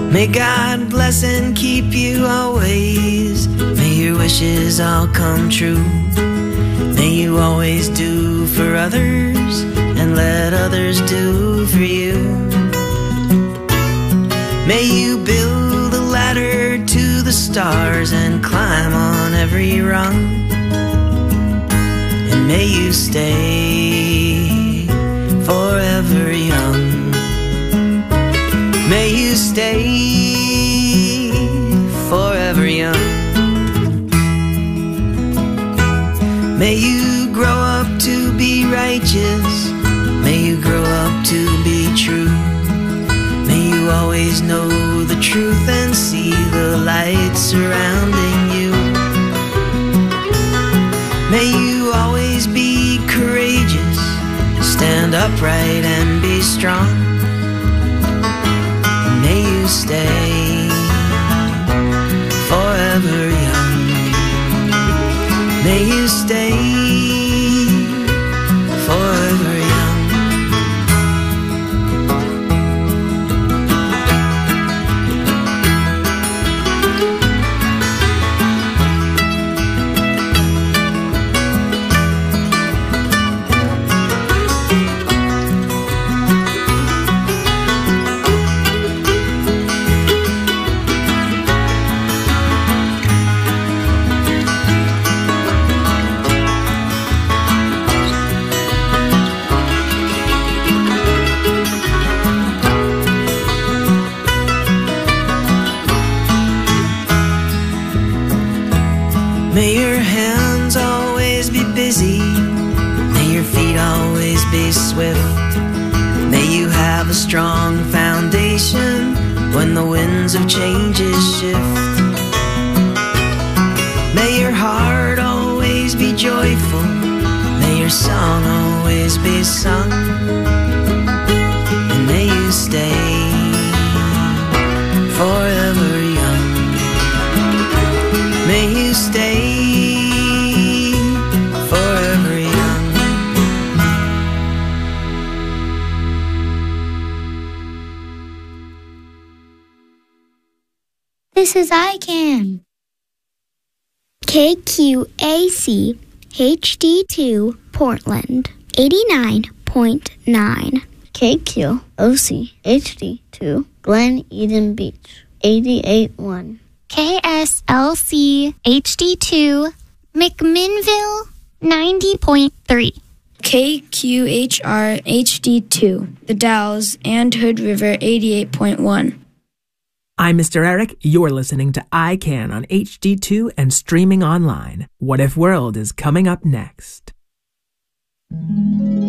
May God bless and keep you always. May your wishes all come true. May you always do for others and let others do for you. May you build a ladder to the stars and climb on every rung. And may you stay forever young. May you stay forever young. May you grow up to be righteous. May you grow up to be true. May you always know the truth and see the light surrounding you. May you always be courageous, stand upright and be strong. And may you stay forever young. May you stay forever young. May your hands always be busy. May your feet always be swift. May you have a strong foundation when the winds of changes shift. May your heart always be joyful. May your song always be sung. And may you stay forever young. May you stay forever young. This is ICANN. KQAC HD2 Portland 89.9. KQOC HD2 Glen Eden Beach 88.1. KSLC HD2 McMinnville 90.3. KQHR HD2 The Dalles and Hood River 88.1. I'm Mr. Eric. You're listening to ICANN on HD2 and streaming online. What If World is coming up next.